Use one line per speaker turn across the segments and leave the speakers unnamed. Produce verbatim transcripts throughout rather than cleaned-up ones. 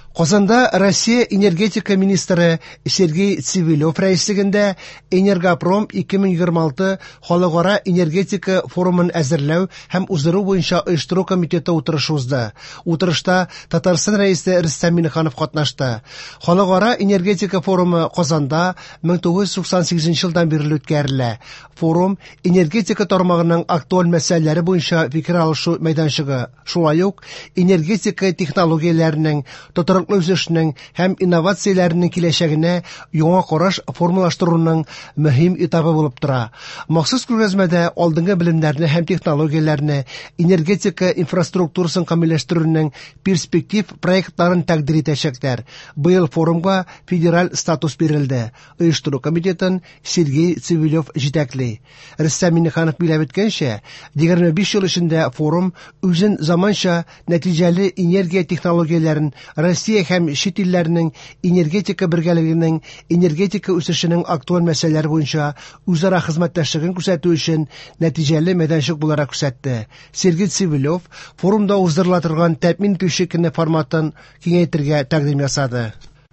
Казанда Россия энергетика министры Сергей Цивилев рәислегендә Энергопром ике мең егерме алты халыкара энергетика форумын әзерләү һәм уздыру буенча оештыру комитеты утырышы узды. Утырышта Татарстан рәисе Рөстәм Миңнеханов катнашты. Халыкара энергетика форумы Казанда мең тугыз йөз туксан сигезенче елдан бирле үткәрелә. Форум энергетика тармагының актуаль мәсьәләләре буенча фикер алышу мәйданчыгы, шулай ук энергетика технологияләренең тотрыклы үсешнең һәм инновацияләренең киләчәгенә яңа караш формалаштыруның мөһим этабы булып тора. Махсус күргәзмәдә алдынгы белемнәрне һәм технологияләрне, энергетика инфраструктурасын камилләштерүнең перспектив проектларын тәкъдим итәчәкләр. Быел форумга федераль статус бирелде. Оештыру комитетын Сергей Цивилев җитәкли. Рөстәм Миңнеханов биләп үткәнчә, егерме биш ел эчендә форум үзен заманча нәтиҗәле энергия технологияләрен Россия һәм чит илләрнең энергетика бергәлегенең энергетика үсешенең актуаль мәсьәләләре буенча үзара хезмәттәшлеген күрсәтү өчен нәтиҗәле мәйданчык буларак күрсәтте. Сергей Цивилев форумда уздырыла торган тәэмин итүче көне форматын киңәйтергә тәкъдим ясады.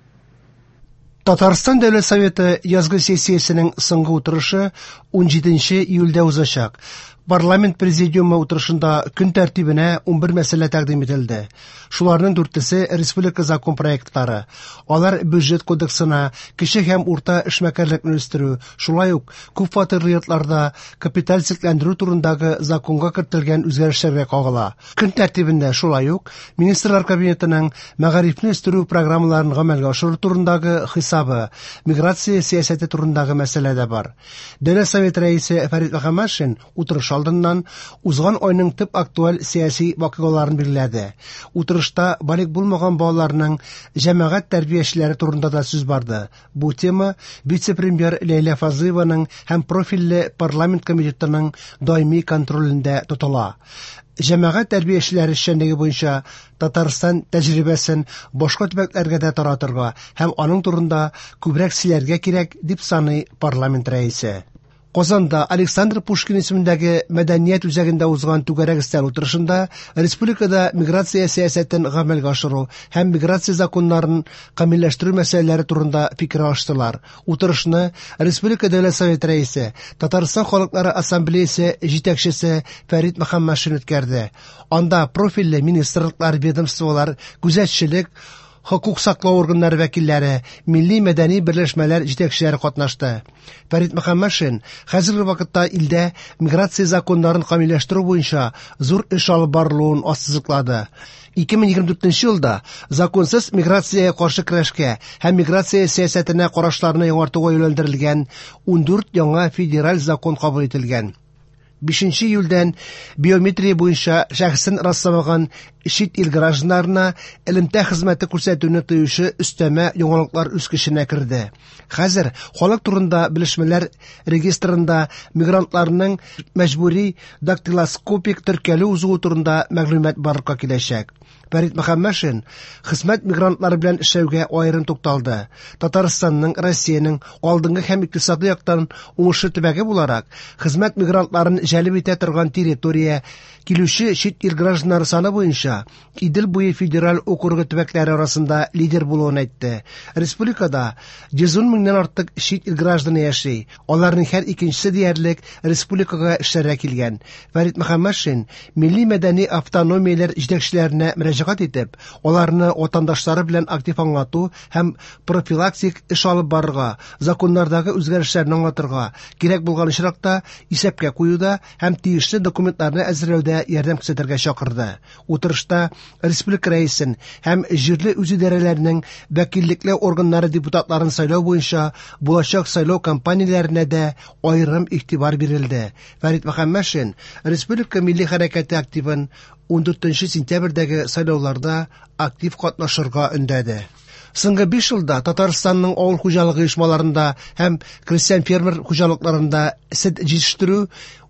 Татарстан Дәүләт Советы язгы сессиясенең соңгы утырышы ун җиденче июльдә узачак. Парламент президиумы утырышында көн тәртибенә ун бер мәсьәлә тәкъдим ителде. Шуларның дүртесе республика закон проектлары. Алар бюджет кодексына, кече һәм урта эшмәкәрлекне үстерү, шулай ук күп фатирлы йортларда капиталь сәтләндерү турындагы законга кертелгән үзгәрешләргә кагыла. Көн тәртибендә шулай ук министрлар кабинетының мәгарифне үстерү программаларын гамәлгә ашыру турындагы хисабы, миграция сәясәте турындагы мәсьәлә дә бар. Дәүләт Советы рәисе Фәрит Мөхәммәтшин утырыш алдыннан узган айның төп актуаль сәяси вакыйгаларын билгеләде. Утырышта балик булмаган балаларның җәмәгать тәрбиячеләре турында да сүз барды. Бу тема вице-премьер Ләйлә Фазыйваның һәм профильле парламент комитетының даими контролендә тотыла. Җәмәгать тәрбиячеләре эшчәнлеге буенча Татарстан тәҗрибәсен башка төбәкләргә дә таратырга һәм аның турында күбрәк сөйләргә кирәк, дип саный парламент рәисе. Казанда Александр Пушкин исемендәге мәдәният үзәгендә узган түгәрәк өстәл утырышында республикада миграция сәясәтен гамәлгә ашыру һәм миграция законнарын камилләштерү мәсьәләләре турында фикер алыштылар. Утырышны Республика Дәүләт Советы рәисе, Татарстан Халыклары Ассамблеясе җитәкчесе Фәрит Мөхәммәтшин үткәрде. Анда профильле министрлыклар, ведомстволар, күзәтчелек, хокук саклау органнары вәкилләре, милли мәдәни берләшмәләр җитәкчеләре катнашты. Фәрит Мөхәммәтшин хәзерге вакытта илдә миграция законнарын камилләштерү буенча зур эш алып барылуын ассызыклады. ике мең егерме дүртенче елда законсыз миграциягә каршы көрәшкә һәм миграция сәясәтенә карашларны яңартуга юнәлдерелгән ун дүрт яңа федераль закон кабул ителгән. бишенче июльдән биометрия буенча шәхсен расламаган чит ил гражданнарына элемтә хезмәте күрсәтүне тыючы өстәмә яңалыклар үз көченә керде. Хәзер халык турында белешмәләр регистрында мигрантларның мәҗбүри дактилоскопик теркәлү узуы турында мәгълүмат барлыкка киләчәк. Фәрит Мөхәммәтшин хезмәт мигрантлары белән эшләүгә аерым тукталды. Татарстанның, Россиянең алдынгы һәм икътисади яктан уңышлы төбәге буларак, хезмәт мигрантларын җәлеп итә торган территория килүче чит ил гражданнары саны буенча Идел буе федераль округы төбәкләре арасында лидер булуын әйтте. Республикада йөз ун меңнән артык чит ил гражданы яши. Аларның һәр икенчесе диярлек республикага эшләргә килгән. Фәрит Мөхәммәтшин милли мәдәни автономияләр җитәкчеләренә мөрәҗәгать итеп, аларны ватандашлары белән актив аңлату һәм профилактик эш алып барырга, законнардагы үзгәрешләрне аңлатырга, кирәк булган очракта исәпкә куюда һәм тиешле документларны әзерләүдә ярдәм күрсәтергә чакырды. Утырышта республика рәисен һәм җирле үзидарәләренең вәкиллекле органнары депутатларын сайлау буенча булачак сайлау кампанияләренә дә аерым игътибар бирелде. Фәрит Мөхәммәтшин республика милли хәрәкәте активын ун дүртенче сентябрьдәге сайлауларда актив катнашырга өндәде. Соңгы биш елда Татарстанның авыл хуҗалыгы оешмаларында һәм крестьян фермер хуҗалыкларында сөт җитештерү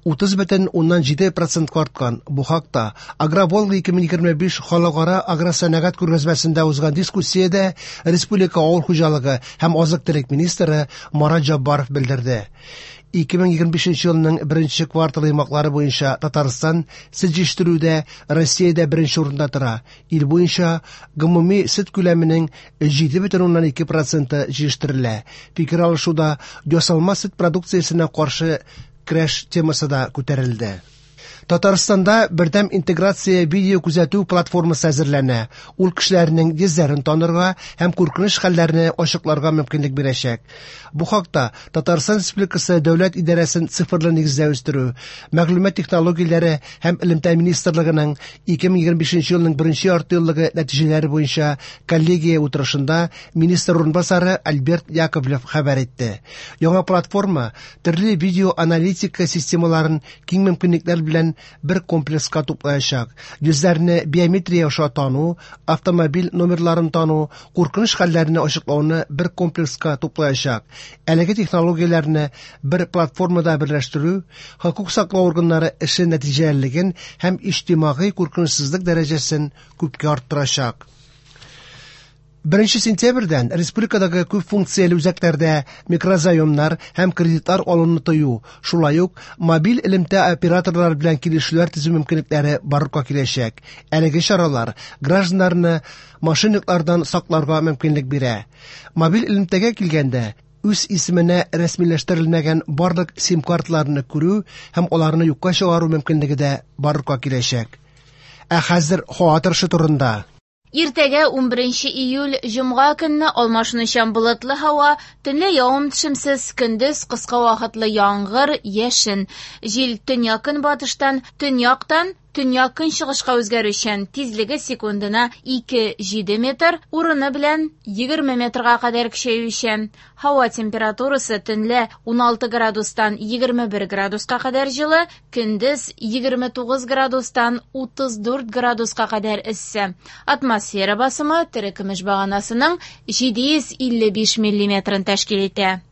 утыз бөтен уннан җиде процентка арткан. Бу хакта Агроволга ике мең егерме биш халыкара агросәнәгать күргәзмәсендә узган дискуссиядә республика авыл хуҗалыгы һәм азык-төлек министры Марат Җаббаров белдерде. ике мең егерме бишенче елның беренче кварталы йомаклары буенча Татарстан сөт җитештерүдә Россиядә беренче урында тора. Ил буенча гомуми сөт күләменең җиде бөтен уннан ике проценты җитештерелә. Фикер алышуда ясалма сөт продукциясенә каршы көрәш темасы да күтәрелде. Татарстанда бердәм интеграция видео күзәтү платформасы әзерләнә. Ул кешеләрнең йөзләрен танырга һәм күркенеш хәлләрне ачыкларга мөмкинлек бирәчәк. Бу хакта Татарстан Республикасы Дәүләт идарәсен цифрлы нигездә үстерү, мәгълүмат технологияләре һәм элемтә министрлыгының ике мең егерме бишенче елның беренче яртыеллыгы нәтиҗәләре буенча коллегия утырышында министр урынбасары Альберт Яковлев хәбәр итте. Яңа платформа төрле видео аналитика системаларын киң мөмкинлекләр белән бер комплекска туплаячак. Йөзләрне биометрия аша тану, автомобиль номерларын тану, куркыныч хәлләрне ачыклауны бер комплекска туплаячак. Әлеге технологияләрне бер платформада берләштерү хокук саклау органнары эше нәтиҗәлелеген һәм иҗтимагый куркынычсызлык дәрәҗәсен күпкә арттырачак. Беренче сентябрьдән республикадагы күп функцияле үзәкләрдә микрозаймнар һәм кредитлар алуны тыю, шулай ук мобиль элемтә операторлар белән килешүләр төзү мөмкинлекләре барлыкка киләчәк. Әлеге чаралар гражданнарны мошенниклардан сакларга мөмкинлек бирә. Мобиль элемтәгә килгәндә үз исеменә рәсмиләштерелмәгән барлык сим-карталарны күрү һәм аларны юкка чыгару мөмкинлеге дә барлыкка киләчәк. Ә хәзер һава торышы турында.
Иртәгә унберенче июль җомга көнне алмашынучан болытлы һава, төнлә явым-төшемсез, көндез кыска вакытлы яңгыр, яшен. Җил төньяк-көнбатыштан, төньяктан төньяк-көнчыгышка үзгәрүчән, тизлеге секундына ике-җиде метр, урыны белән егерме метрга кадәр көчәючән. Һава температурасы төнлә уналты градустан егерме бер градуска кадәр җылы, көндез егерме тугыз градустан утыз дүрт градуска кадәр эссе. Атмосфера басымы терекөмеш баганасының җиде йөз илле биш миллиметрын тәшкил итә.